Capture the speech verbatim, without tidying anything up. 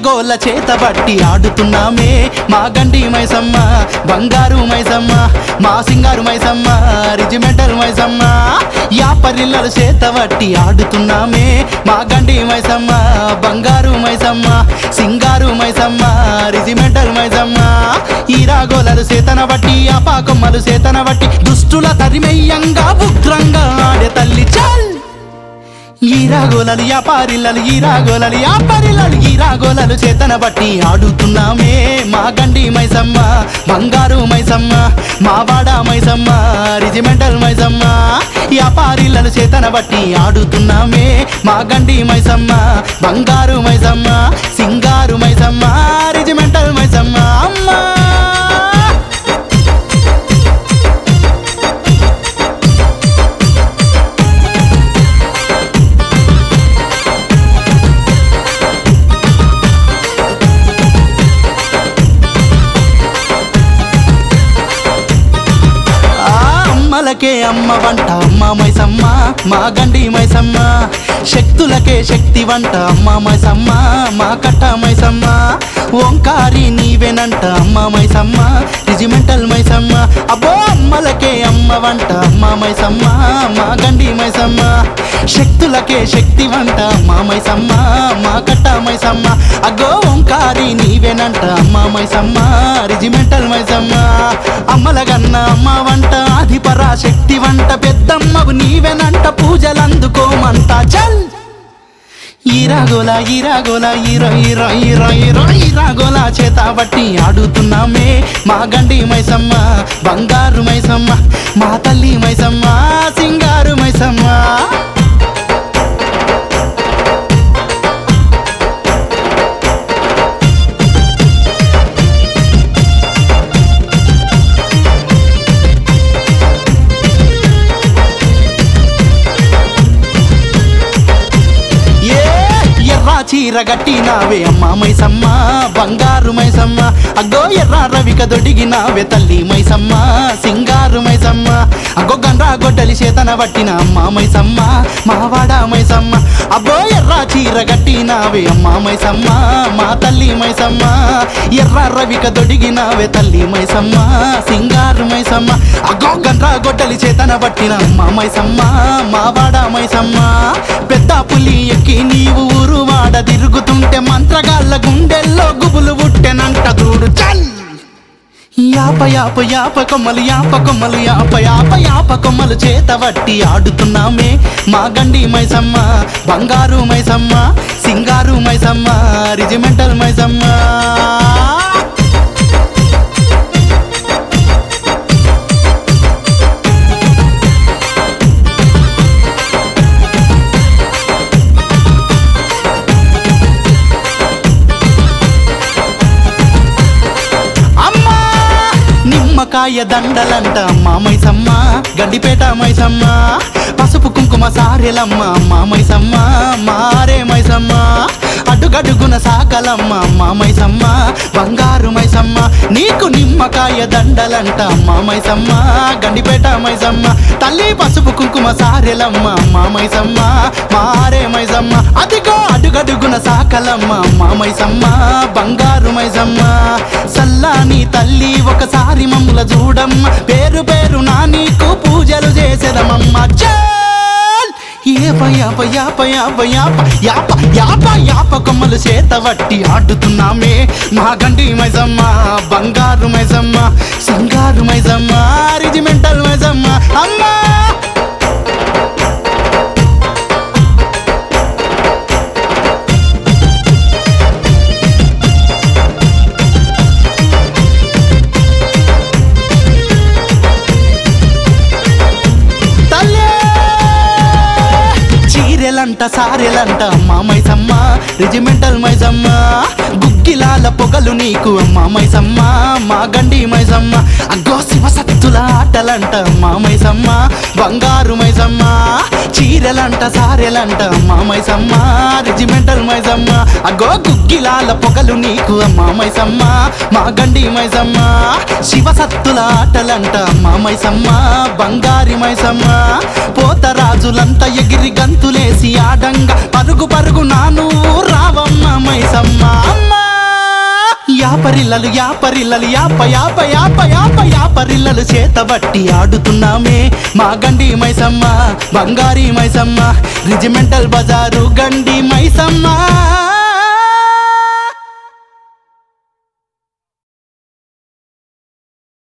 ఈరగోల చేతబట్టి ఆడుతున్నామే మా గండి మైసమ్మ బంగారు మైసమ్మ మా సింగారు మైసమ్మ రిజిమెంటల్ మైసమ్మ యాపరిల్లలు చేతబట్టి ఆడుతున్నామే మా గండి మైసమ్మ బంగారు మైసమ్మ సింగారు మైసమ్మ రిజిమెంటల్ మైసమ్మ ఈరగోలలు చేతన బట్టి ఆపాకొమ్మలు చేతన బట్టి దుష్టుల తరిమెయ్యంగా ఉగ్రంగా ఆడే తల్లి చల్ ఈరగోలలు యాపారిల్లలు ఈరగోలలు యాపారిల్లలు ఈరగోలలు చేతన బట్టి ఆడుతున్నామే మా గండి మైసమ్మ బంగారు మైసమ్మ మా వాడ మైసమ్మ రిజిమెంటల్ మైసమ్మ యాపారిల్లలు చేతన బట్టి ఆడుతున్నామే మా గండి మైసమ్మ బంగారు మైసమ్మ సింగారు మైసమ్మ రిజిమెంటల్ మైసమ్మ అమ్మా అమ్మలకే అమ్మ వంట అమ్మ మైసమ్మ మా గండి మైసమ్మ శక్తులకే శక్తి వంట అమ్మ మైసమ్మ మా కట్ట మైసమ్మ ఓంకారి నీవేనంట అమ్మ మైసమ్మ రిజిమెంటల్ మైసమ్మ అబ్బో అమ్మలకే అమ్మ వంట అమ్మ మైసమ్మ మా గండి మైసమ్మ శక్తులకే శక్తి వంట అమ్మ మైసమ్మ మా కట్ట మైసమ్మ అగ్గో ఓంకారి నీవేనంట అమ్మ మైసమ్మ రిజిమెంటల్ మైసమ్మ అమ్మల గన్న అమ్మ వంట ఆదిపరా శక్తి వంట పెద్దమ్మవు నీవేనంట పూజలందుకోమంట చల్ ఈరగోల ఈరగోల ఈర ఈర ఈర ఈర ఈరగోల చేత బట్టి ఆడుతున్నామే మా గండి మైసమ్మ బంగారు మైసమ్మ మా తల్లి మైసమ్మ సింగారు మైసమ్మ చీర గట్టినావే అమ్మ మైసమ్మ బంగారు మైసమ్మ అగ్గో ఎర్ర రవిక దొడిగినావే తల్లి మైసమ్మ సింగారు మైసమ్మ అగ్గో గండ్రా గొడ్డలి చేతన పట్టిన అమ్మ మైసమ్మ మావాడ మైసమ్మ అబ్బో ఎర్ర చీర గట్టినావే అమ్మ మైసమ్మ మా తల్లి మైసమ్మ ఎర్ర రవిక దొడిగినావే తల్లి మైసమ్మ సింగారు మైసమ్మ అగ్గో గండ్రా గొడ్డలి చేతన పట్టిన అమ్మ మైసమ్మ మావాడ మైసమ్మ పెద్ద పులి ఎక్కి నీవు ఊరు వాడ తిరుగుతుంటే మంత్రగాళ్ళ గుండెల్లో గుబులు పుట్టెనంట చూడు చల్ యాప యాప యాప కొమ్మలు యాప కొమ్మలు యాప యాప యాప కొమ్మలు చేతబట్టి ఆడుతున్నామే మా గండి మైసమ్మ బంగారు మైసమ్మ సింగారు మైసమ్మ రిజిమెంటల్ మైసమ్మ నిమ్మకాయ దండలంట అమ్మ మైసమ్మ గండిపేట మైసమ్మ పసుపు కుంకుమ సారెలమ్మ అమ్మ మైసమ్మ మారే మైసమ్మ అడుగడుగున సాకలమ్మ అమ్మ మైసమ్మ బంగారు మైసమ్మ నీకు నిమ్మకాయ దండలంట అమ్మ మైసమ్మ గండిపేట మైసమ్మ తల్లి పసుపు కుంకుమ సారెలమ్మ అమ్మ మైసమ్మ మారే మైసమ్మ అదిగో అడుగడుగున సాకలమ్మ అమ్మ మైసమ్మ బంగారు మైసమ్మ సల్లాని తల్లి ఒకసారి మమ్ముల చూడమ్మ పేరు పేరు నా నీకు పూజలు చేసేదమమ్మ చల్ ఏప యాప యాప యాప యాప యాప యాప యాప కొమ్మలు చేతబట్టి ఆడుతున్నామే మా గండి మైసమ్మ బంగారు మైసమ్మ సింగారు మైసమ్మ రిజిమెంటల్ మైసమ్మ అమ్మా చీరెలంట సారెలంట అమ్మ మైసమ్మ రిజిమెంటల్ మైసమ్మ గుగ్గిలాల పొగలు నీకు అమ్మ మైసమ్మ మా గండి మైసమ్మ అగ్గో శివ సత్తుల ఆటలంట అమ్మ మైసమ్మ బంగారు మైసమ్మ చీరెలంట సారెలంట అమ్మ మైసమ్మ రిజిమెంటల్ మైసమ్మ అగ్గో గుగ్గిలాల పొగలు నీకు అమ్మ మైసమ్మ మా గండి మైసమ్మ శివ సత్తుల ఆటలంట అమ్మ మైసమ్మ బంగారి మైసమ్మ పోతరాజులంతా ఎగిరి గంతులేసి ఆడంగా పరుగు పరుగు నాను రావమ్మ మైసమ్మ అమ్మ యాపరిల్లలు యాపరిల్లలు యాప యాప యాప యాప యాపరిల్లలు చేతబట్టి ఆడుతున్నామే మా గండి మైసమ్మ బంగారీ మైసమ్మ రిజిమెంటల్ బజారు గండి మైసమ్మ